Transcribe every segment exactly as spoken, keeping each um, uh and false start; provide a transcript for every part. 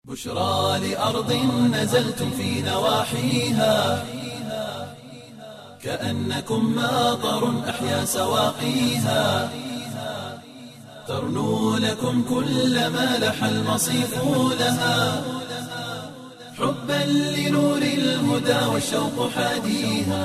بشرى لأرض نزلتم في نواحيها كأنكم ماطر أحيا سواقيها ترنو لكم كل ما لح المصيف لها حبا لنور الهدى والشوق حاديها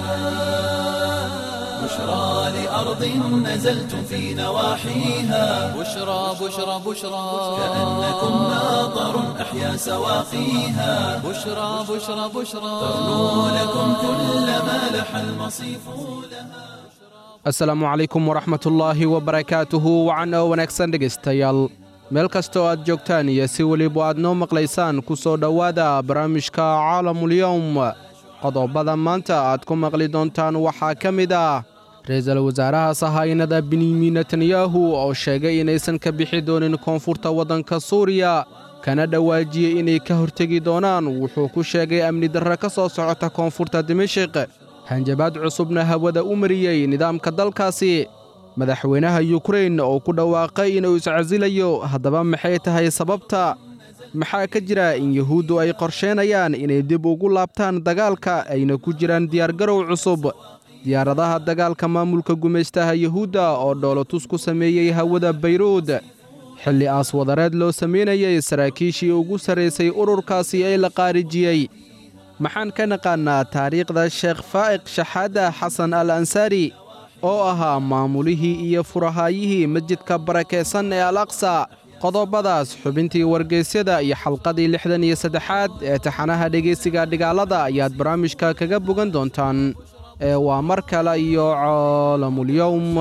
بشرى لأرض نزلتم في نواحيها بشرى بشرى بشرى كأنكم ماطر أحيا سواقيها بشرى بشرى بشرى ترنو لكم كل ما لح المصيف لها asalaamu calaykum waraxmatullaahi wabarakaatuhu wacana wanaagsan dhegaystayaal meel kastoo aad joogtaan iyo si weliba aad noo maqlaysaan ku soo dhowaada barnaamijka caalamulyowm qodobada maanta aad ku maqli doontaan waxaa ka mid ah ra-iisul wasaaraha sahaynada benyamin netanyahu oo sheegay inaysan ka bixi doonin koonfurta waddanka suuriya kana dhawaajiyey inay ka hortegi doonaan wuxuu ku sheegay amni darre ka soo socota koonfurta dimashik hanjabaad cusubna hawada u mariyey nidaamka dalkaasi madaxweynaha yukrain oo ku dhawaaqay inuu iscasilayo haddaba maxay tahay sababta maxaa ka jira in yuhuuddu ay qorsheenayaan inay dib ugu laabtaan dagaalka ayna ku jiraan diyaargarow cusub diyaaradaha dagaalka maamulka gumaystaha yuhuudda oo dhoolotus ku sameeyey hawada bayruud xilli aas wadareed loo samaynayey saraakiishii ugu sarraysay ururkaasi ee la qaarijiyey maxaan ka naqaannaa taariikhda sheekh faa'iq shaxaada xasan al ansaari oo ahaa maamulihii iyo furahaayihii masjidka barakaysan ee al aqsa qodobadaas xubintii wargeysyada iyo xalqadii lixdan iyo saddexaad ee taxanaha dhegaysiga dhigaalada ayaad barnaamijka kaga bogan doontaan ee waa mar kale iyo caalamulyowm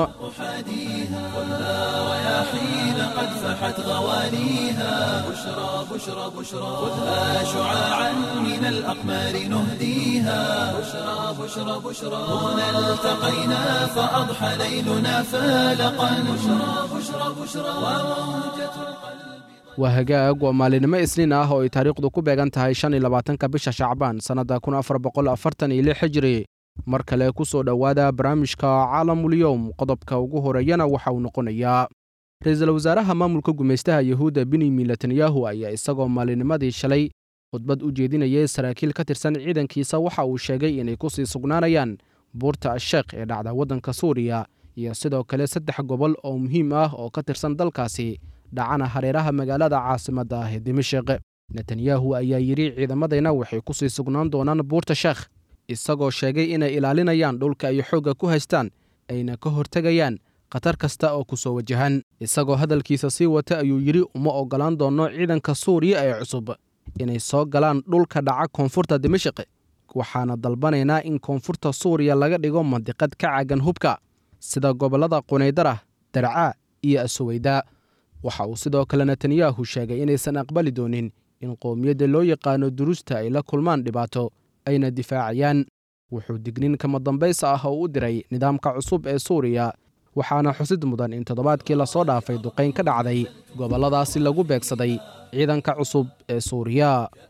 قد فحت غوانيها بشرى بشرى بشرى خذها شعاعا من الأقمار نهديها بشرى بشرى بشرى هنا التقينا فأضحى ليلنا فالقا بشرى بشرى بشرى وموجة القلب waa hagaag waa maalinimo isniin ah oo ay taariikhdu ku beegan tahay shan iyo labaatanka bisha shacbaan sannadda kun afar boqol afartan iyo lix hijri mar kale ku soo dhowaada barnaamijka caalamulyowm qodobka ugu horeeyana waxa uu noqonayaa ra-iisul wasaaraha maamulka gumaystaha yuhuudda benyamin netanyahu ayaa isagoo maalinimadii shalay khudbad u jeedinayay saraakiil ka tirsan ciidankiisa waxa uu sheegay inay ku sii sugnaanayaan buurta asheekh ee dhacda waddanka suuriya iyo sidoo kale saddex gobol oo muhiim ah oo ka tirsan dalkaasi dhacana hareeraha magaalada caasimadda ah ee dimashik netanyahu ayaa yidhi ciidamadayna waxay ku sii sugnaan doonaan buurta sheekh isagoo sheegay inay ilaalinayaan dhulka ay xoogga ku haystaan ayna ka hortegayaan khatar kasta oo ku soo wajahan isagoo hadalkiisa sii wata ayuu yidhi uma oggolaan doonno ciidanka suuriya ee cusub inay soo galaan dhulka dhaca koonfurta dimashik waxaana dalbanaynaa in koonfurta suuriya laga dhigo mandiqad ka caagan hubka sida gobollada qunaydara darcaa iyo asuweyda waxa uu sidoo kale netanyahu sheegay inaysan aqbali doonin in qowmiyadda loo yaqaano duruusta ay la kulmaan dhibaato ayna difaacayaan wuxuu dignin kama dambaysa ah oo u diray nidaamka cusub ee suuriya waxaana xusid mudan in toddobaadkii la soo dhaafay duqayn ka dhacday gobolladaasi lagu beegsaday ciidanka cusub ee suuriya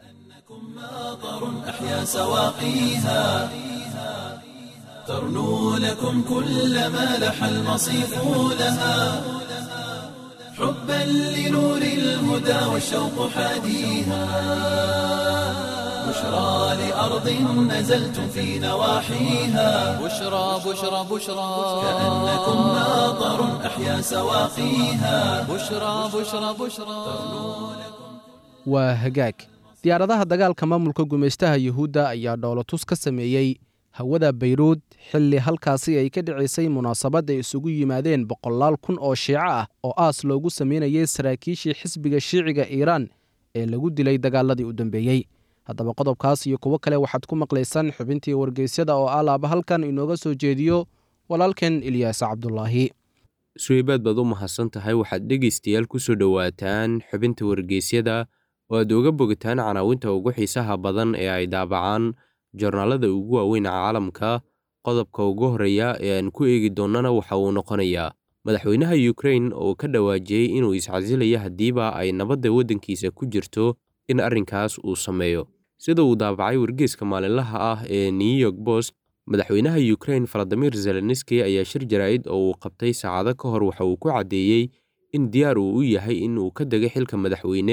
أحيا سواقيها ترنو لكم كل ما لح المصيف لها حبا لنور الهدى والشوق حاديها بشرى لأرض نزلتم في نواحيها بشرى بشرى بشرى كأنكم ماطر أحيا سواقيها بشرى بشرى بشرى waa hagaag diyaaradaha dagaalka maamulka gumaystaha yuhuudda ayaa dhoolotus ka sameeyey hawada bayruud xilli halkaasi ay ka dhicisay munaasabad ay isugu yimaadeen boqolaal kun oo shiico ah oo aas loogu samaynayay saraakiishii xisbiga shiiciga iiraan ee lagu dilay dagaaladii u dambeeyey haddaba qodobkaas iyo kuwo kale waxaad ku maqlaysaan xubintii wargeysyada oo alaaba halkan inooga soo jeediyo walaalkeen ilyaas cabdulaahi suweybaad baad u mahadsan tahay waxaad dhegaystayaal ku soo dhowaataan xubinta wargeysyada oo aad uga bogataan canaawinta ugu xiisaha badan ee ay daabacaan joornaalada ugu waaweyn caalamka qodobka ugu horreeya ee aan ku eegi doonnana waxa uu noqonayaa madaxweynaha yukrain oo ka dhawaajiyey inuu iscasilayo haddiiba ay nabadda waddankiisa ku jirto in arrinkaas uu sameeyo sida uu daabacay wargeyska maalinlaha ah ee new york post madaxweynaha yukrain valadimir zelenski ayaa shir jaraa'id oo uu qabtay saacado ka hor waxa uu ku caddeeyey in diyaar uu u yahay in uu ka dego xilka madaxweyne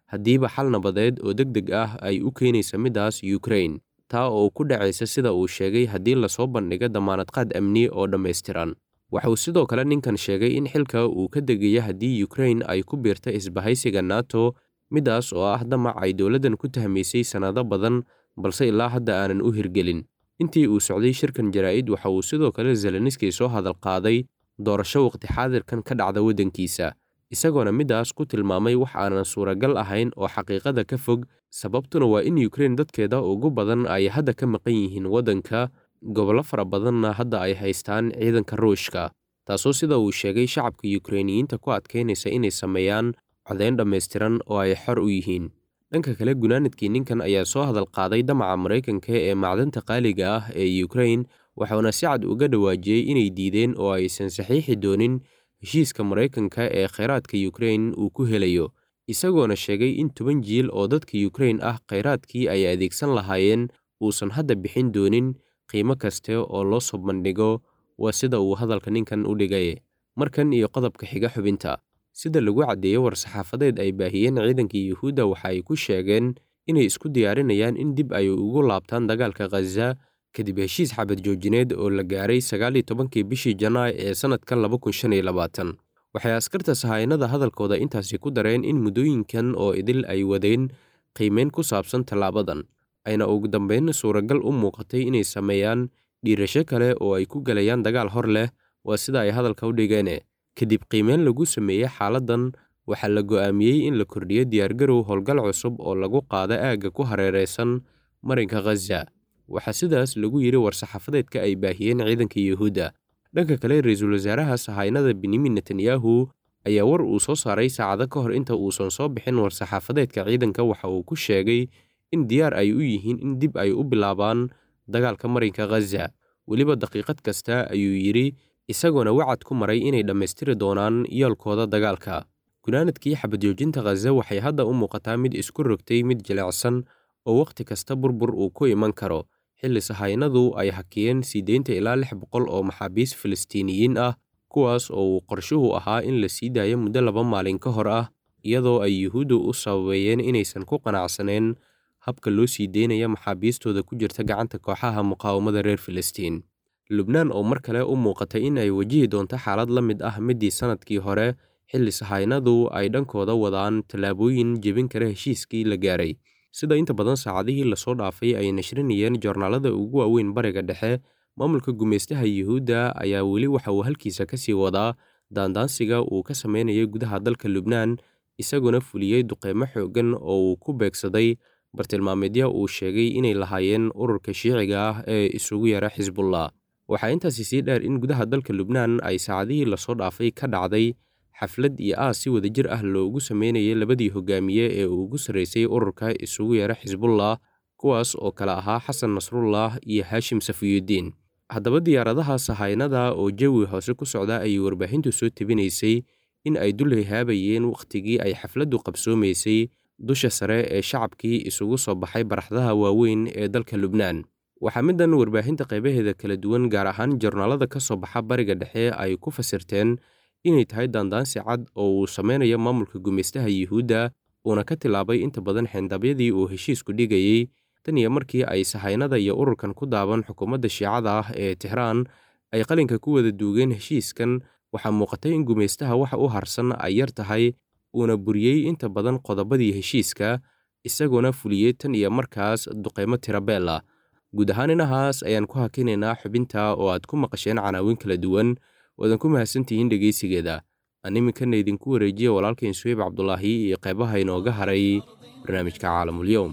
haddiiba xal nabadeed oo deg deg ah ay u keenaysa middaas Ukraine, taa oo ku dhacaysa sida uu sheegay haddii lasoo bandhigo damaanadqaad amni oo dhammaystiran. Waxa uu sidoo kale ninkan sheegay in xilka uu ka degaya haddii Ukraine ay ku biirta isbahaysiga NATO, middaas oo ah damac ay dowladdan ku tahmaysay sannado badan balse ilaa hadda aanan u hirgelin. Intii uu socday shirkan jaraa'id waxa uu sidoo kale Zelensky soo hadal qaaday doorasho waqti xaadirkan ka dhacda waddankiisa, isagoona middaas ku tilmaamay wax aanan suuragal ahayn oo xaqiiqada ka fog, sababtuna waa in Ukraine dadkeeda ugu badan ay hadda ka maqan yihiin waddanka, gobollo fara badanna hadda ay haystaan ciidanka Ruushka, taasoo sida uu sheegay shacabka Ukrainiyiinta ku adkeynaysa inay sameeyaan codeyn dhammaystiran oo ay xor u yihiin. Dhanka kale, gunaanadkii ninkan ayaa soo hadal qaaday damaca Maraykanka ee macdanta qaaliga ah ee Ukraine, waxaana si cad uga dhawaajiyey inay diideen oo aysan saxiixi doonin heshiiska Maraykanka ee kheyraadka Ukraine uu ku helayo, isagoona sheegay in toban jiil oo dadka Ukraine ah kheyraadkii ay adeegsan lahaayeen uusan hadda bixin doonin qiimo kaste oo loo soo bandhigo. Waa sida uu hadalka ninkan u dhigay. Markan iyo qodobka xiga xubinta, sida lagu caddeeyay war-saxaafadeed ay baahiyeen ciidanka Yuhuudda waxa ay ku sheegeen inay isku diyaarinayaan in dib ay ugu laabtaan dagaalka Gaza kadib heshiis xabad joojineed oo la gaaray sagaal iyo tobankii bishii Janaayo ee sanadkan laba kun shan iyo labaatan. Waxay askarta sahaynada hadalkooda intaasi ku dareen in muddooyinkan oo idil ay wadeen qiimeyn ku saabsan tallaabadan, ayna ugu dambeyn suuragal u muuqatay inay sameeyaan dhiirasho kale oo ay ku galayaan dagaal hor leh. Waa sida ay hadalka u dhigeen. Kadib qiimeyn lagu sameeyey xaaladdan, waxaa la go'aamiyey in la kordhiyo diyaargarow howlgal cusub oo lagu qaado aagga ku hareeraysan marinka Gaza. Waxaa sidaas lagu yidhi war-saxaafadeedka ay baahiyeen ciidanka Yuhuudda. Dhanka kale, ra'iisul wasaaraha sahaynada Benyamin Netanyahu ayaa war uu soo saaray saacado ka hor inta uusan soo bixin war-saxaafadeedka ciidanka waxa uu ku sheegay in diyaar ay u yihiin in dib ay u bilaabaan dagaalka marinka Gaza, weliba daqiiqad kasta, ayuu yidhi, isagoona wacad ku maray inay dhammaystiri doonaan yoolkooda dagaalka. Gunaanadkii xabad joojinta Gaza waxay hadda u muuqataa mid isku rogtay mid jilicsan oo wakhti kasta burbur uu ku iman karo, xilli sahaynadu ay hakiyeen sii deynta ilaa lix boqol oo maxaabiis Falastiiniyiin ah, kuwaas oo uu qorshuhu ahaa in la sii daayo muddo laba maalin ka hor ah, iyadoo ay Yuhuuddu u sababeeyeen inaysan ku qanacsaneen habka loo sii deynaya maxaabiistooda ku jirta gacanta kooxaha muqaawamada reer Filistiin. Lubnaan oo mar kale u muuqatay in ay wajihi doonto xaalad la mid ah midii sanadkii hore, xilli sahaynadu ay dhankooda wadaan tallaabooyin jebin kara heshiiskii la gaaray. Sida inta badan saacadihii lasoo dhaafay ay nashrinayeen joornaalada ugu waaweyn bariga dhexe, maamulka gumeystaha Yuhuudda ayaa weli waxa uu halkiisa ka sii wadaa daandaansiga uu ka sameynayay gudaha dalka Lubnaan, isaguna fuliyey duqeymo xooggan oo uu ku beegsaday bartilmaameedyo uu sheegay inay lahaayeen ururka shiiciga ah ee isugu yara Xisbullah. Waxaa intaasi sii dheer in gudaha dalka Lubnaan ay saacadihii lasoo dhaafay ka dhacday xaflad iyo aas si wadajir ah loogu sameynayay labadii hogaamiye ee ugu sarreysay ururka isugu yara Xisbullah, kuwaas oo kale ahaa Xasan Nasrullah iyo Haashim Safiyuddin. Haddaba diyaaradaha sahaynada oo jawi hoose ku socda ayay warbaahintu soo tebinaysay in ay dul hehaabayeen wakhtigii ay xafladdu qabsoomaysay dusha sare ee shacabkii isugu soo baxay baraxdaha waaweyn ee dalka Lubnaan. Waxaa middan warbaahinta qaybaheeda kala duwan, gaar ahaan joornaalada ka soo baxa bariga dhexe, ay ku fasirteen inay tahay daandaansi cad oo uu sameynayo maamulka gumeystaha Yuhuudda, uuna ka tilaabay inta badan xeendaabyadii uu heshiisku dhigayey tan iyo markii ay sahaynada iyo ururkan ku daaban xukuumadda shiicada ah ee Tehraan ay qalinka ku wada duugeen heshiiskan. Waxaa muuqatay in gumeystaha waxa u harsan ay yar tahay, uuna buriyey inta badan qodobadii heshiiska, isagoona fuliyey tan iyo markaas duqeymo tirabeel ah. Guud ahaan inahaas ayaan ku hakinaynaa xubinta oo aad ku maqasheen canaawin kala duwan. Wadan ku mahadsantihiin dhegeysigeeda. Aan iminkana idinku wareejiya walaalkeen Suhayb Cabdulaahi iyo qaybaha inooga haray barnaamijka Caalamul-Yawm.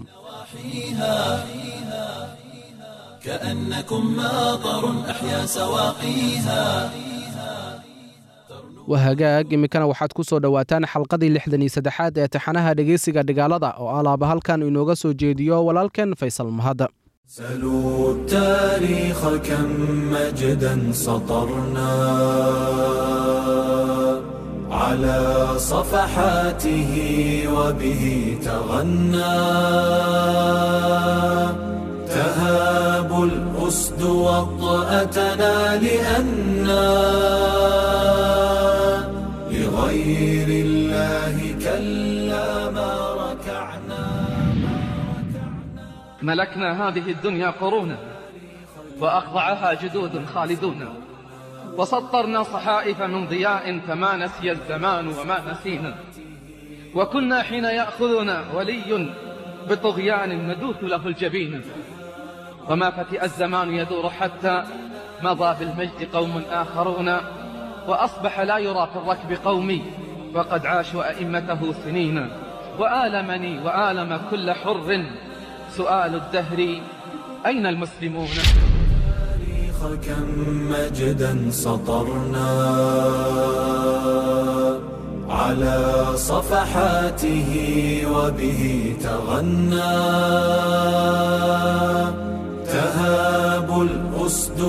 كأنكم ماطر أحيا سواقيها. wahagaag iminkana waxaad ku soo dhowaataan xalqadii lixdan iyo saddexaad ee taxanaha dhegeysiga dhigaalada oo alaaba halkan inooga soo jeediyo walaalkeen Faysal Mahad. سلوا التاريخ كم مجدا سطرنا على صفحاته وبه تغنى تهاب الأسد وطأتنا لأننا لغير الله كلا ما ركع. ملكنا هذه الدنيا قرونا وأخضعها جدود خالدون، وسطرنا صحائف من ضياء فما نسي الزمان وما نسينا، وكنا حين يأخذنا ولي بطغيان ندوث له الجبين، وما فتئ الزمان يدور حتى مضى بالمجد قوم آخرون، وأصبح لا يرى في الركب قومي وقد عاشوا أئمته سنين، وآلمني وآلم كل حر سؤال الدهر أين المسلمون؟ كم مجدا سطرنا على صفحاته وبه تغنى، تهاب الأسد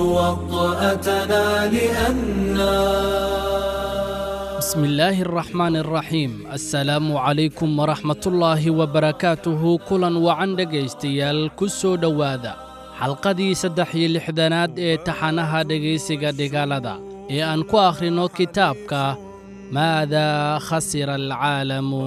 وطأتنا لأننا. بسم الله الرحمن الرحيم. السلام عليكم ورحمة الله وبركاته. كلا وعن dhegaystayaal ku soo dhowaada xalqadii saddex iyo lixdanaad ee taxanaha dhegaysiga dhigaalada ee aan ku akhrino kitaabka maadaa khasira alcaalamu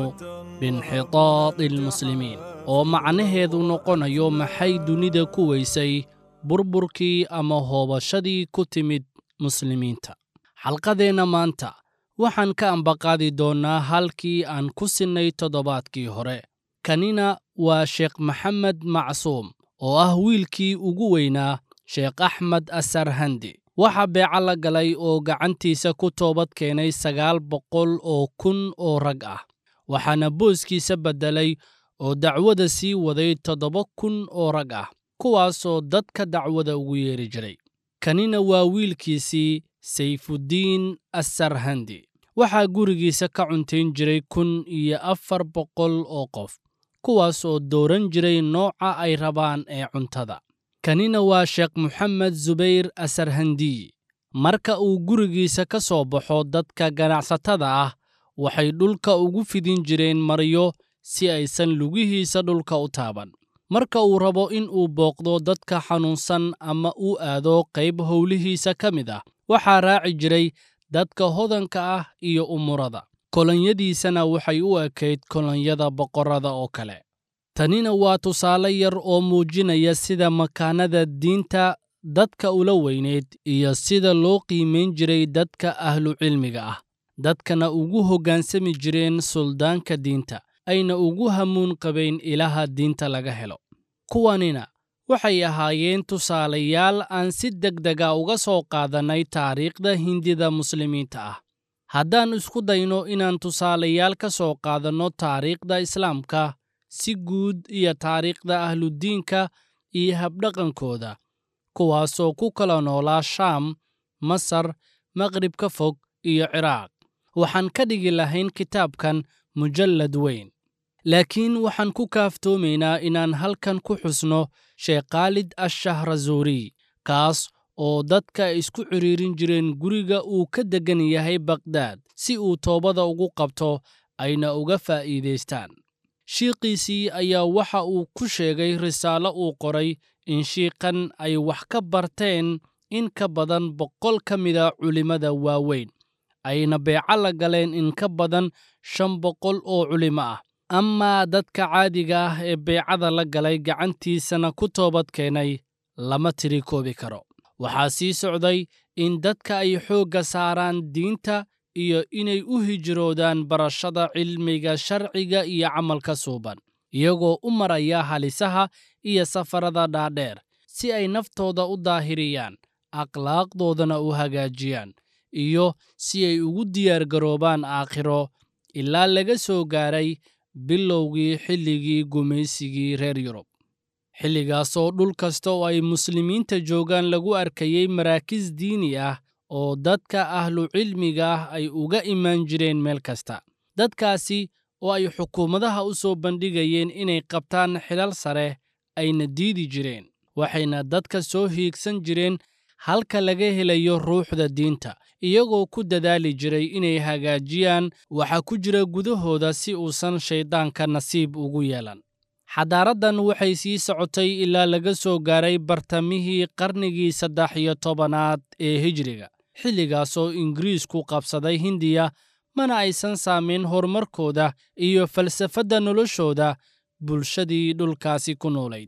biinxitaadi almuslimiin, oo macnaheedu noqonayo maxay dunida ku weysay burburkii ama hoobashadii ku timid muslimiinta. xalqadeenna maanta waxaan ka ambaqaadi doonnaa halkii aan ku sinnay toddobaadkii hore. kanina waa sheekh maxamed macsuum oo ah wiilkii ugu weynaa sheekh axmed asarhandi. waxaa beeca la galay oo gacantiisa ku toobad keenay sagaal boqol oo kun oo rag ah, waxaana booskiisa beddelay oo dacwada sii waday toddoba kun oo rag ah, kuwaasoo dadka dacwada ugu yeeri jiray. kanina waa wiilkiisii sayfuddiin asarhandi. waxaa gurigiisa ka cuntayn jiray kun iyo afar boqol oo qof, kuwaas oo dooran jiray nooca ay rabaan ee cuntada. kanina waa sheekh moxamed zubayr asarhandiyi. marka uu gurigiisa ka soo baxo, dadka ganacsatada ah waxay dhulka ugu fidin jireen maryo si aysan lugihiisa dhulka u taaban. marka uu rabo in uu booqdo dadka xanuunsan ama uu aado qayb howlihiisa ka mid ah, waxaa raaci jiray dadka hodanka ah iyo umurada. kolonyadiisana waxay u ekayd kolonyada boqorrada oo kale. tanina waa tusaale yar oo muujinaya sida makaanada diinta dadka ula weynayd iyo sida loo qiimayn jiray dadka ahlucilmiga ah, dadkana ugu hoggaansami jireen suldaanka diinta, ayna ugu hamuun qabayn ilaha diinta laga helo. kuwanina waxay ahaayeen tusaalayaal aan si degdega uga soo qaadannay taariikhda hindida muslimiinta ah. haddaan isku dayno inaan tusaalayaal ka soo qaadanno taariikhda islaamka si guud iyo taariikhda ahludiinka iyo habdhaqankooda, kuwaasoo ku kala noolaa shaam, masar, maqribka fog iyo ciraaq, waxaan ka dhigi lahayn kitaabkan mujallad weyn. laakiin waxaan ku kaaftoomaynaa inaan halkan ku xusno sheekh khaalid ashahrazuuri, kaas oo dadka isku cidhiirin jireen guriga uu ka deggan yahay baqhdaad si uu toobada ugu qabto ayna uga faa'iidaystaan. shiiqiisii ayaa waxa uu ku sheegay risaalo uu qoray in shiiqan ay wax ka barteen in ka badan boqol ka mida culimmada waaweyn, ayna beeco la galeen in ka badan shan boqol oo culimo ah. amaa dadka caadiga ah ee beecada la galay gacantiisana ku toobad keenay lama tiri koobi karo. waxaa sii socday in dadka ay xoogga saaraan diinta iyo inay u hijroodaan barashada cilmiga sharciga iyo camalka suuban, iyagoo u maraya halisaha iyo safarada dhaadheer si ay naftooda u daahiriyaan, akhlaaqdoodana u hagaajiyaan, iyo si ay ugu diyaargaroobaan aakhiro ilaa laga soo gaaray bilowgii xilligii gumaysigii reer yurub. xilligaasoo dhul kasta oo ay muslimiinta joogaan lagu arkayey maraakiis diini ah oo dadka ahlucilmiga ah ay uga imaan jireen meel kasta. dadkaasi oo ay xukuumadaha u soo bandhigayeen inay qabtaan xilal sare ayna diidi jireen, waxayna dadka soo hiigsan jireen halka laga helayo ruuxda diinta, iyagoo ku dadaali jiray inay hagaajiyaan waxa ku jira gudahooda si uusan shayddaanka nasiib ugu yeelan. xadaaraddan waxay sii socotay ilaa laga soo gaaray bartamihii qarnigii saddex iyo tobanaad ee hijriga, xilligaasoo ingiriisku qabsaday hindiya, mana aysan saamayn horumarkooda iyo falsafadda noloshooda bulshadii dhulkaasi ku noolayd.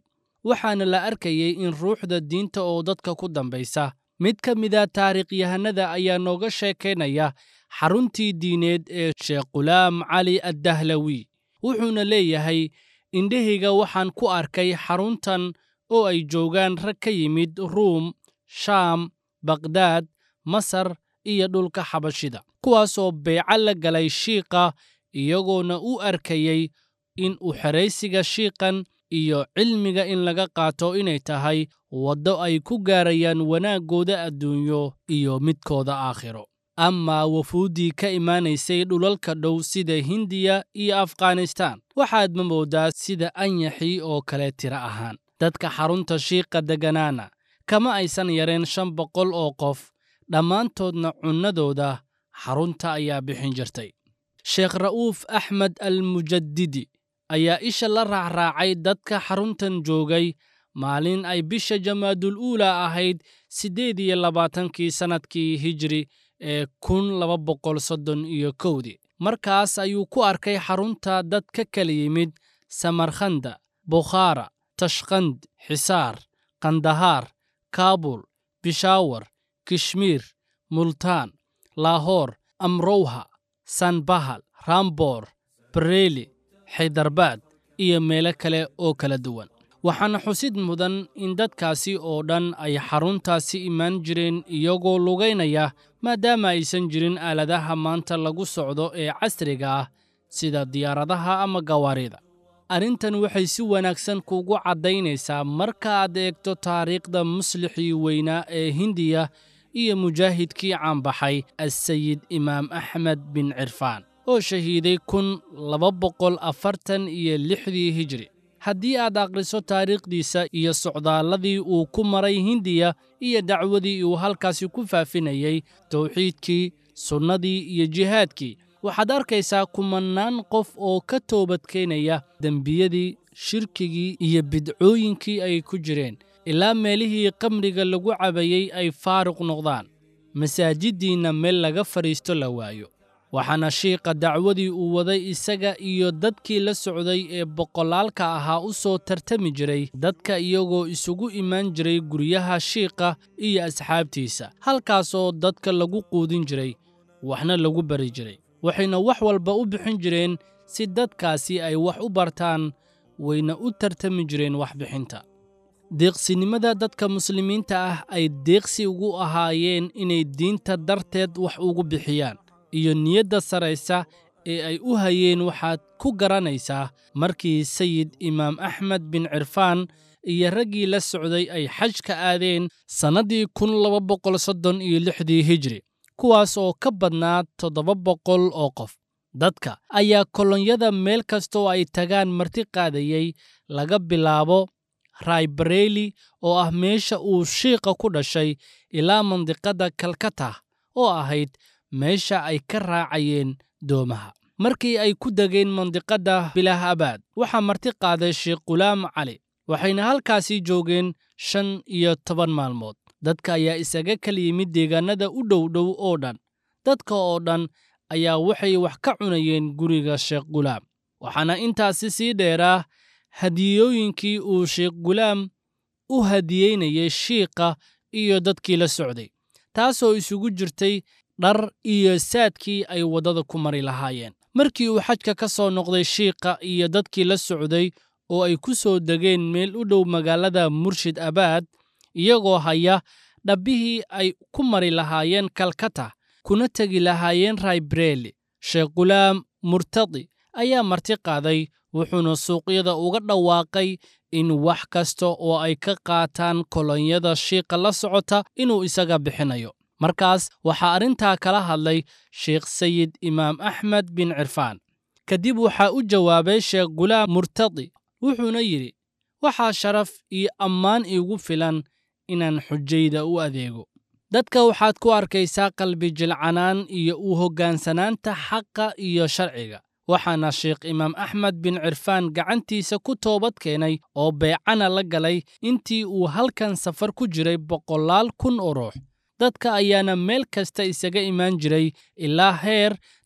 waxaana la arkayay in ruuxda diinta oo dadka ku dambaysa. mid ka mida taariikhyahanada ayaa nooga sheekaynaya xaruntii diineed ee sheekh qulaam cali addahlawi. wuxuuna leeyahay, indhahayga waxaan ku arkay xaruntan oo ay joogaan rag ka yimid ruum, shaam, baqdaad, masar iyo dhulka xabashida, kuwaasoo beeco la galay shiiqa, iyagoona u arkayay in u xeraysiga shiiqan iyo cilmiga in laga qaato inay tahay waddo ay ku gaarayaan wanaaggooda adduunyo iyo midkooda aakhiro. amaa wafuuddii ka imaanaysay dhulalka dhow sida hindiya iyo afghanistaan, waxaad ma mooddaa sida anyaxii oo kale tiro ahaan. dadka xarunta shiiqa degganaana kama aysan yareen shan boqol oo qof, dhammaantoodna cunnadooda xarunta ayaa bixin jirtay. sheekh ra'uuf axmed almujadidi ayaa isha la raacraacay dadka xaruntan joogay maalin ay bisha jamaadul uula ahayd siddeed iyo labaatankii sannadkii hijri ee kun laba boqol soddon iyo kowdii. markaas ayuu ku arkay xarunta dad ka kala yimid samarkhanda, bukhaara, tashqand, xisaar, kandahaar, kaabul, bishaawar, kishmiir, multaan, laahoor, amrowha, sanbahal, ramboor, bareeli, xaydarbaad iyo meelo kale oo kala duwan. waxaana xusid mudan in dadkaasi oo dhan ay xaruntaasi imaan jireen iyagoo lugaynaya, maadaama aysan jirin aaladaha maanta lagu socdo ee casriga ah sida diyaaradaha ama gawaarida. arrintan waxay si wanaagsan kuugu caddaynaysaa marka aad eegto taariikhda muslixii weynaa ee hindiya iyo mujaahidkii caanbaxay assayid imaam axmed bin cirfaan oo shahiiday kun laba boqol afartan iyo lixdii hijri. haddii aad akhriso taariikhdiisa iyo socdaalladii uu ku maray hindiya iyo dacwadii uu halkaasi ku faafinayay tawxiidkii, sunnadii iyo jihaadkii, waxaad arkaysaa kumannaan qof oo ka toobadkeenaya dembiyadii, shirkigii iyo bidcooyinkii ay ku jireen, ilaa meelihii qamriga lagu cabayey ay faaruq noqdaan, masaajiddiinna meel laga fadhiisto la waayo. waxaana shiiqa dacwadii uu waday isaga iyo dadkii la socday ee boqolaalka ahaa u soo tartami jiray dadka, iyagoo isugu imaan jiray guryaha shiiqa iyo asxaabtiisa, halkaasoo dadka lagu quudin jiray, waxna lagu bari jiray. waxayna wax walba u bixin jireen si dadkaasi ay wax u bartaan, wayna u tartami jireen waxbixinta. deeqsinimada dadka muslimiinta ah ay deeqsi ugu ahaayeen inay diinta darteed wax ugu bixiyaan iyo niyadda saraysa ee ay u hayeen waxaad ku garanaysaa markii sayid imaam axmed bin cirfaan iyo raggii la socday ay xajka aadeen sannaddii kun laba boqol soddon iyo lixdii hijri, kuwaas oo ka badnaa toddoba boqol oo qof. dadka ayaa kolonyada meel kastoo ay tagaan marti qaadayey, laga bilaabo raybareeli oo ah meesha uu shiiqa ku dhashay, ilaa mandiqadda kalkata oo ahayd meesha ay ka raacayeen doomaha. markii ay ku degeen mandiqadda bilaahabaad, waxaa marti qaaday sheekh qulaam cali, waxayna halkaasii joogeen shan iyo toban maalmood. dadka ayaa isaga kala yimid deegaannada u dhow dhow oo dhan. dadka oo dhan ayaa waxay wax ka cunayeen guriga sheekh qulaam, waxaana intaasi sii dheeraa hadiyooyinkii uu sheekh qulaam u hadiyeynayay shiiqa iyo dadkii la socday, taasoo isugu jirtay dhar iyo saadkii ay waddada ku mari lahaayeen. markii uu xajka ka soo noqday shiiqa iyo dadkii la socday oo ay ku soo degeen meel u dhow magaalada murshid abaad, iyagoo haya dhabbihii ay ku mari lahaayeen kalkata kuna tegi lahaayeen raybareeli, sheekh qulaam murtadi ayaa marti qaaday, wuxuuna suuqyada uga dhawaaqay in wax kasta oo ay ka qaataan kolonyada shiiqa la socota inuu isaga bixinayo. markaas waxaa arrintaa kala hadlay sheekh sayid imaam axmed bin cirfaan. kadib waxaa u jawaabay sheekh qulaam murtadi, wuxuuna yidhi, waxaa sharaf iyo ammaan iigu filan inaan xujayda u adeego. dadka waxaad ku arkaysaa qalbi jilcanaan iyo u hoggaansanaanta xaqa iyo sharciga. waxaana sheekh imaam axmed bin cirfaan gacantiisa ku toobad keenay oo beecana la galay intii uu halkan safar ku jiray boqolaal kun oo ruux. dadka ayaana meel kasta isaga imaan jiray ilaa heer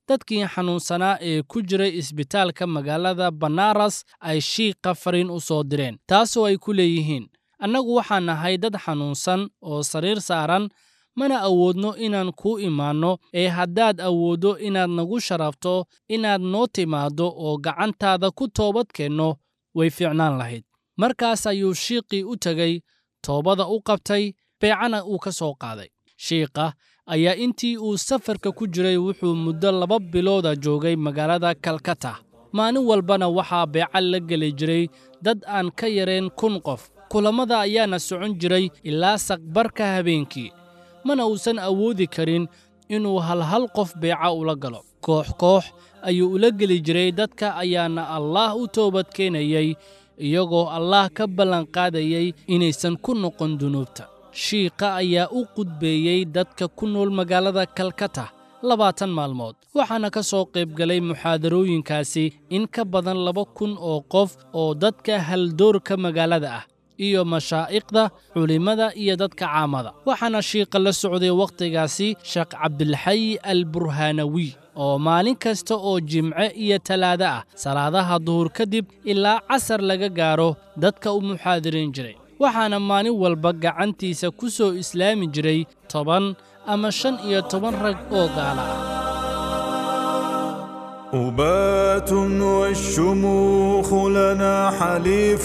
dadkii xanuunsanaa ee ku jiray isbitaalka magaalada Banaras ay shiiqa fariin u soo direen, taasoo ay ku leeyihiin: annagu waxaan nahay dad xanuunsan oo sariir saaran, mana awoodno inaan kuu imaanno, ee haddaad awooddo inaad nagu sharafto inaad noo timaaddo oo gacantaada ku toobad keenno, way fiicnaan lahayd. Markaas ayuu shiiqii u tegey, toobada u qabtay, beecana uu ka soo qaaday. Shiiqa ayaa intii uu safarka ku jiray wuxuu muddo laba bilooda joogay magaalada Kalkata. Maalin walbana waxaa beeca la geli jiray dad aan ka yareen kun qof. Kulamada ayaana socon jiray ilaa saqbarka habeenkii, mana uusan awoodi karin inuu hal hal qof beeca ula galo. Koox koox ayuu ula geli jiray, dadka ayaana Allah u toobad keenayay, iyagoo Allah ka ballan qaadayay inaysan ku noqon dunuubta. Shiiqa ayaa u qudbeeyey dadka ku nool magaalada Kalkata labaatan maalmood, waxaana ka soo qayb galay muxaadarooyinkaasi in ka badan laba kun oo qof oo dadka haldoorka magaalada ah iyo mashaa'ikhda, culimada iyo dadka caamada. Waxaana shiiqa la socday wakhtigaasi Sheekh Cabdilxay al-Burhaanawi, oo maalin kasta oo Jimce iyo Talaado ah salaadaha duhur kadib ilaa casar laga gaaro dadka u muxaadirin jiray. waxaana maalin walba gacantiisa ku soo islaami jiray toban ama shan iyo toban rag oo gaala ah. أبات والشموخ لنا حليف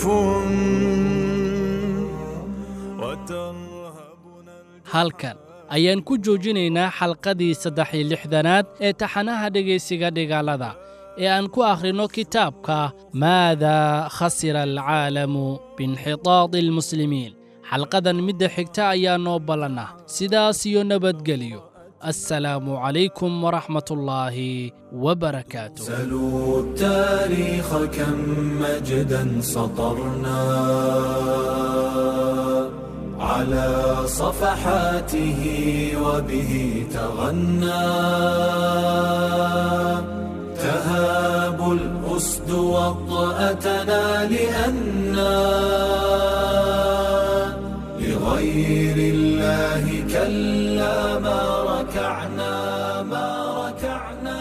halkan ayaan ku joojinaynaa xalqadii saddex iyo lixdanaad ee taxanaha dhegaysiga dhigaalada ee aan ku akhrino kitaabka maada khasira alcaalamu biinxitaadi almuslimiin. xalqadan midda xigta ayaa noo ballanah. sidaas iyo nabadgelyo. السلام عليكم ورحمة الله وبركاته. سلوا التاريخ كم مجدا سطرنا على صفحاته وبه تغنى. تهاب الأسد وطأتنا لأننا لغير الله كلا ما ركعنا ما ركعنا.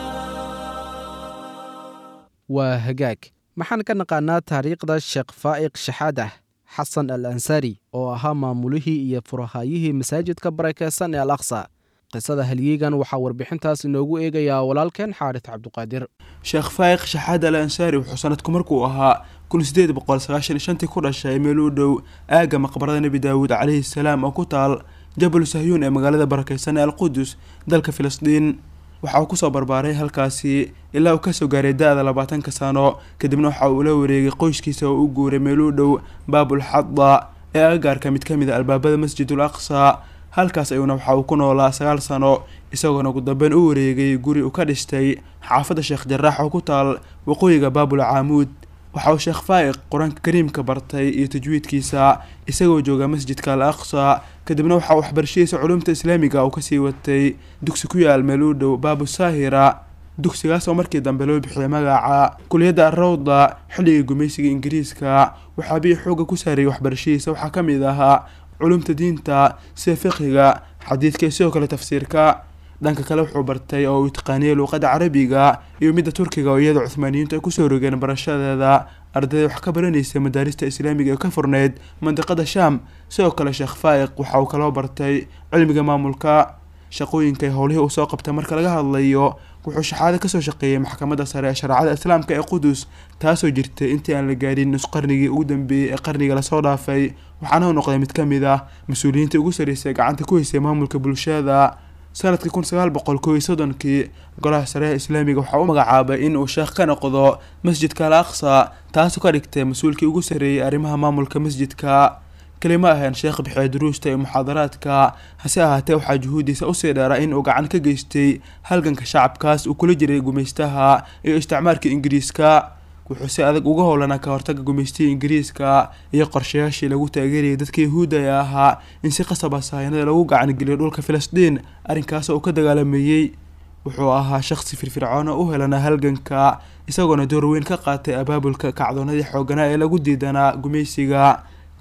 waa hagaag maxaan ka naqaanaa taariikhda sheekh faa'iq shaxaadah xasan al ansaari oo ahaa maamulihii iyo furahaayihii masaajidka barakeysan ee al aqsa. qisada halyeegan waxaa warbixintaas inoogu eegayaa walaalkeen xaaris cabduqaadir. sheekh faa'iq shaxaad al ansaari wuxuu sanadku markuu ahaa kun sideed boqol sagaashan iyo shantii ku dhashay meel u dhow aagga maqbarada nebi daawuud calayhi salaam oo ku taal jabal sahyuun ee magaalada barakeysan ee alqudus dalka filistiin. waxa uu kusoo barbaaray halkaasi ilaa uu kasoo gaaray da-da labaatanka sano, kadibna waxa uu la wareegay qoyskiisa oo u guuray meel u dhow baabulxadda ee agagaarka mid ka mid a albaabada masjidul aqsa. halkaas ayuuna waxa uu ku noolaa sagaal sano, isagoona ugu dambeyn u wareegay guri uu ka dhistay xaafadda sheekh jaraax oo ku taal waqooyiga baabul caamuud. waxa uu sheekh faa'iq qur-aanka kariimka bartay iyo tajwiidkiisa isagoo jooga masjidka al aqsa. kadibna waxa uu waxbarashadiisa culumta islaamiga uu kasii watay dugsi ku yaal meel u dhow baabu saahira. dugsigaas oo markii dambe loo bixiyay magaca kuliyadda arrawda xilligii gumaysiga ingiriiska. waxaa bii xooga ku saarayay waxbarashadiisa waxaa ka mid ahaa culumta diinta sida fiqhiga, xadiidka iyo sidoo kale tafsiirka. dhanka kale wuxuu bartay oo uu taqaaniyay luuqadda carabiga iyo midda turkiga oo iyada cuthmaaniyiintu ay kusoo rogeen barashadeeda ardayda wax ka baranaysa madaarista islaamiga ee ka furneyd mandiqada shaam. sidoo kale sheekh faa'iq waxa uu kaloo bartay cilmiga maamulka. shaqooyinka howlihii uu soo qabtay marka laga hadlayo wuxuu shaxaado kasoo shaqeeyey maxkamadda sare ee shareecada islaamka ee qudus, taasoo jirtay intii aan la gaarin nus qarnigii ugu dambeeyey ee qarniga lasoo dhaafay. waxaana uu noqday mid ka mid ah mas-uuliyiinta ugu sarreysay gacanta ku haysay maamulka bulshada. sanadkii kun sagaal boqol kow iyo soddonkii golaha sare ee islaamiga waxaa u magacaabay in uu sheekh ka noqdo masjidka al aqsa, taasoo ka dhigtay mas-uulkii ugu sarreeyey arrimaha maamulka masjidka. kelima ahayn sheekh bixiya duruusta iyo muxaadaraadka, hase ahaatee waxaa juhuuddiisa usii dheeraa in uu gacan ka geystay halganka shacabkaas uu kula jiray gumaystaha iyo isticmaarka ingiriiska. wuxuu si adag uga howlanaa ka hortaga gumaystihii ingiriiska iyo qorshayaashii lagu taageerayay dadka yahuudda ee ahaa in si qasab ah sahayanada lagu gacangeliyo dhulka filistiin, arrinkaas oo uu ka dagaalameeyey. wuxuu ahaa shakhsi firfircoon oo u helanaa halganka, isagoona door weyn ka qaatay abaabulka kacdoonadii xooganaa ee lagu diidanaa gumaysiga.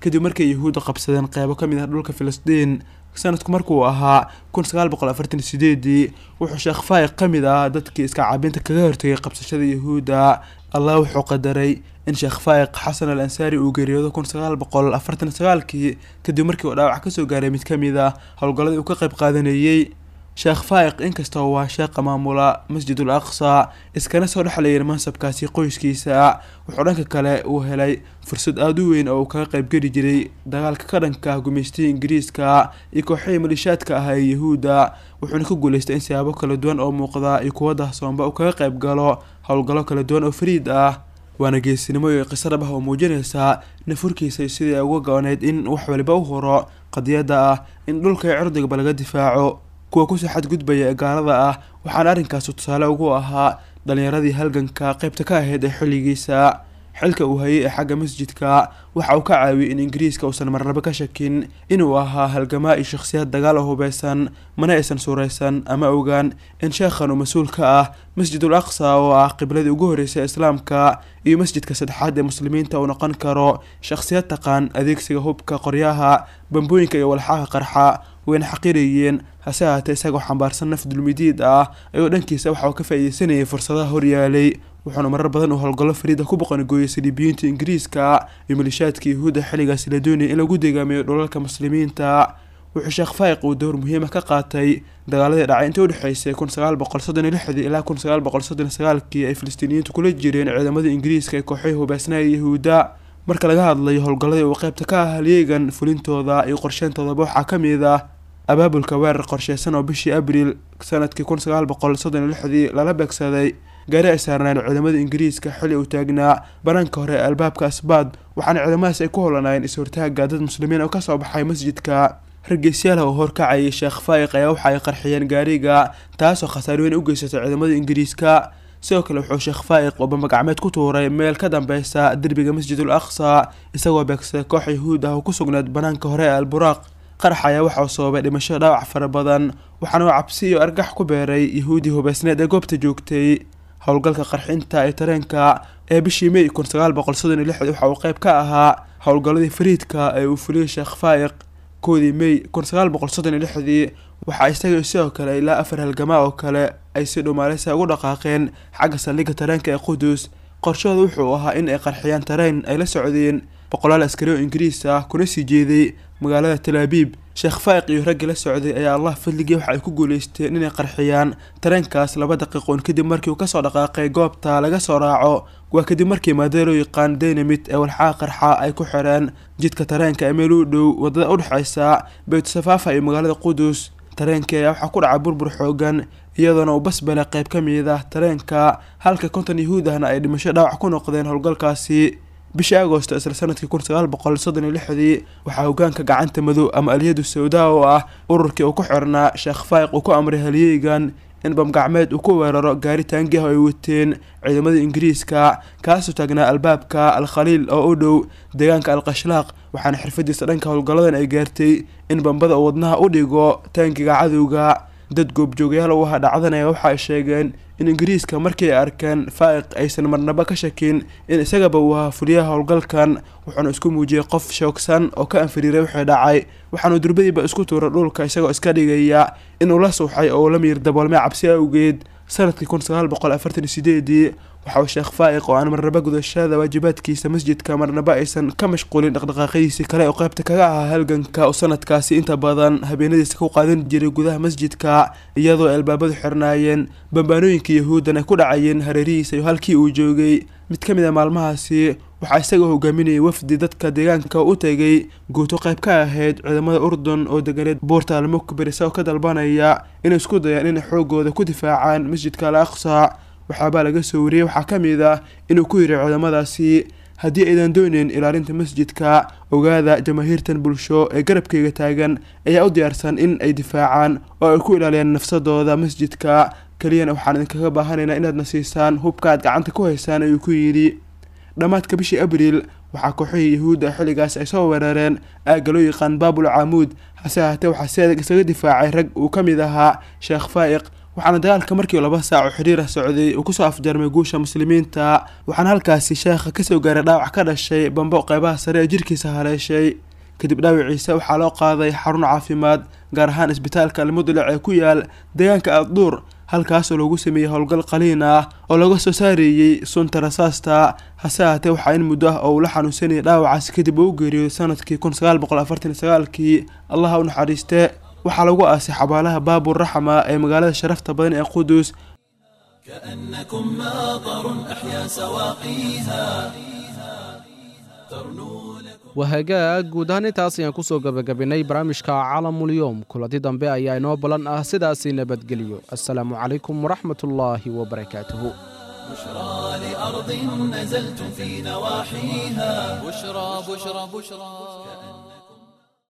kadib markay yuhuudda qabsadeen qeybo ka mid ah dhulka filistiin sanadku markuu ahaa kun sagaal boqol afartan iyo sideedii wuxuu sheekh faa'iq ka mid ah dadkii iska caabinta kaga hortagay qabsashada yuhuudda allah wuxuu qadaray in sheekh faa'iq xasan al ansaari uu geeriyoodo kun sagaal boqol afartan iyo sagaalkii kadib markii uu dhaawac kasoo gaaray mid ka mid ah howlgalladii uu ka qayb qaadanayey sheekh faa'iq inkastoo waa sheekha maamula masjidul aqsa iskana soo dhexlayay mansabkaasi qoyskiisa wuxuu dhanka kale uu helay fursad aada u weyn oo uu kaga qayb geli jiray dagaalka ka dhanka gumaystihii ingiriiska iyo kooxihii malishaadka ahaa ee yuhuudda wuxuuna ku guuleystay in siyaabo kala duwan oo muuqda iyo kuwa dahsoonba uu kaga qayb galo howlgallo kala duwan oo fariid ah waana geesinimo iyo qiso dhab ah oo muujinaysa nafurkiisa sidii ay uga go-oneyd in wax waliba u horo qadiyadda ah in dhulka iyo cirdigaba laga difaaco kuwa kusoo xadgudbaya ee gaalada ah waxaana arrinkaasu tusaale ugu ahaa dhalinyaradii halganka qaybta ka ahayd ee xilligiisa xilka uu hayay ee xagga masjidka waxa uu ka caawiyey in ingiriiska uusan marnaba ka shakin inuu ahaa halgamaa iyo shakhsiyad dagaal oo hubeysan mana aysan suuraysan ama ogaan in sheekhan uu mas-uul ka ah masjidul aqsa oo ah qibladii ugu horreysay islaamka iyo masjidka saddexaad ee muslimiinta uu noqon karo shakhsiyad taqaan adeegsiga hubka qoryaha bambooyinka iyo walxaha qarxa wayna xaqirayeen hase ahaatee isagoo xambaarsan naf dulmidiid ah ayuu dhankiisa waxa uu ka faa'iideysanayay fursadaha horyaalay wuxuuna marar badan uu howlgallo fariida ku boqongooyay saliibiyiinta ingiriiska iyo malishaadka yuhuudda xilligaasi la doonayay in lagu deegaamiyo dhulalka muslimiinta wuxuu sheekh faa'iq uu dowr muhiima ka qaatay dagaaladii dhacay intii u dhexeysay kun sagaal boqol soddon iyo lixdii ilaa kun sagaal boqol soddon iyo sagaalkii ay filistiiniyiintu kula jireen ciidamada ingiriiska ee kooxihii hubeysnaa ee yuhuudda marka laga hadlayo howlgalladii uu qaybta ka ah halyeegan fulintooda iyo qorsheyntoodaba waxaa ka mid ah abaabulka weerar qorsheysan oo bishii abriil sanadkii kun sagaal boqol soddon iyo lixdii lala beegsaday gaari ay saarnaan ciidamada ingiriiska xilli uu taagnaa banaanka hore ee albaabka asbaad waxaana ciidamadaas ay ku holanayeen is-hortaaga dad muslimiin oo kasoo baxay masjidka hargeysyaalha oo horkacayay sheekh faa'iq ayaa waxa ay qarxiyeen gaariga taasoo khasaare weyn u geysatay ciidamada ingiriiska sidoo kale wuxuu sheekh faa'iq oo bambagacmeed ku tuuray meel ka dambeysa derbiga masjidul aqsa isagoo beegsaday koox yuhuud ah oo ku sugnayd banaanka hore ee alburaaq qarax ayaa waxauu sababay dhimasho dhaawac fara badan waxaana uu cabsi iyo argax ku beeray yuhuudii hubeysneed ee goobta joogtay howlgalka qarxinta ee tareenka ee bishii may kun sagaal boqol soddon iyo lixdii waxa uu qayb ka ahaa howlgalladii fariidka ee uu fuliyey sheekh faa'iq koodii may kun sagaal boqol soddon iyo lixdii waxaa isaga sidoo kale ilaa afar halgamaa oo kale ay si dhumaaleysa ugu dhaqaaqeen xagga saldhigga tareenka ee qudus qorshooda wuxuu ahaa in ay qarxiyaan tareen ay la socdeen boqolaal askari oo ingiriis ah kuna sii jeeday magaalada talaabiib sheekh faa'iq iyo raggii la socday ayaa allah fadligii waxa ay ku guuleysteen inay qarxiyaan tareenkaas laba daqiiqoon kadib markii uu kasoo dhaqaaqay goobta laga soo raaco waa kadib markii maadee loo yaqaan dynamit ee walxaha qarxa ay ku xireen jidka tareenka ee meel u dhow wadada udhexeysa beytusafaafa iyo magaalada qudus tareenka ayaa waxaa ku dhacay burbur xoogan iyadoona uu basbele qayb ka mid ah tareenka halka konton yuhuud ahna ay dhimasho dhaawac ku noqdeen howlgalkaasi bishii agoosto isla sanadkii kun sagaal boqol soddon iyo lixdii waxaa hogaanka gacanta madow ama alyadu sawdaa oo ah ururkii uu ku xirnaa sheekh faa'iq uu ku amray halyeegan in bamgacmeed uu ku weeraro gaari taangi ah oo ay wateen ciidamada ingiriiska kaasoo taagnaa albaabka al-khaliil oo u dhow deegaanka al-qashlaaq waxaana xirfadiisa dhanka howlgalladan ay gaartay in bambada uu wadnaha u dhigo taangiga cadowga dad goobjoogayaal u ahaa dhacdanaya waxa ay sheegeen in ingiriiska markii ay arkeen faa'iq aysan marnaba ka shakin in isagaba uu ahaa fuliyaha howlgalkan wuxuuna isku muujiyey qof shoogsan oo ka anfiriiray wixii dhacay waxaanu durbadiiba isku tuuray dhulka isagoo iska dhigaya inuu la suuxay oo la miir daboolmay cabsi awgeed sanadkii kun sagaal boqol afartan iyo sideedii waxa uu sheekh faa'iq oo aan marnaba gudashada waajibaadkiisa masjidka marnaba aysan ka mashquulin dhaqdhaqaaqyadiisii kale oo qaybta kaga ahaa halganka uu sanadkaasi inta badan habeenadiisa ku qaadan jiray gudaha masjidka iyadoo ay albaabadu xirnaayeen bambaanooyinka yuhuuddan ay ku dhacayeen hareerihiisa iyo halkii uu joogay mid ka mid a maalmahaasi waxaa isagoo hogaaminayay wafdi dadka deegaanka u tegay guuto qayb ka ahayd ciidamada urdun oo deganeed buurta almukbir isagoo ka dalbanaya inay isku dayaan inay xoogooda ku difaacaan masjidka al aqsa waxaabaa laga soo wariyey waxaa ka mid ah inuu ku yidhi ciidamadaasi haddii aydan dooneyn ilaalinta masjidka ogaada jamaahiirtan bulsho ee garabkeyga taagan ayaa u diyaarsan in ay difaacaan oo ay ku ilaaliyaan nafsadooda masjidka keliyana waxaan idinkaga baahanaynaa inaadna siisaan hubka aad gacanta ku haysaan ayuu ku yidhi dhammaadka bishii abriil waxaa kooxihii yuhuudda xilligaas ay soo weerareen aagga loo yaqaan baabul caamuud hase ahaatee waxaa si adag isaga difaacay rag uu ka mid ahaa sheekh faa'iq waxaana dagaalka markii laba saac oo xiriir ah socday uu kusoo afjarmay guusha muslimiinta waxaana halkaasi sheekha kasoo gaaray dhaawac ka dhashay bambo qeybaha sare ee jirkiisa haleeshay kadib dhaawiciisa waxaa loo qaaday xarun caafimaad gaar ahaan isbitaalka almudlic ee ku yaal deegaanka adduur halkaasoo lagu sameeyey howlgal qaliin ah oo laga soo saareeyey sunta rasaasta hase haatee waxaa in muddo ah oo uu la xanuunsanayay dhaawacaasi kadib uu u geeriyooday sanadkii kun sagaal boqol afartan iyo sagaalkii allaha u naxariiste waxaa lagu aasay xabaalaha baabur raxma ee magaalada sharafta badan ee qudus كأنكم ماطر أحيا سواقيها ترنو لكم wahagaag guud ahaan intaas ayaan kusoo gabagabaynay barnaamijka caalamulyoom kulanti dambe ayaa inoo balan ah sidaasi nabadgeliyo assalaamu calaykum waraxmatullaahi wabarakaatuhu بشرى لأرض نزلتم في نواحيها بشرى بشرى بشرى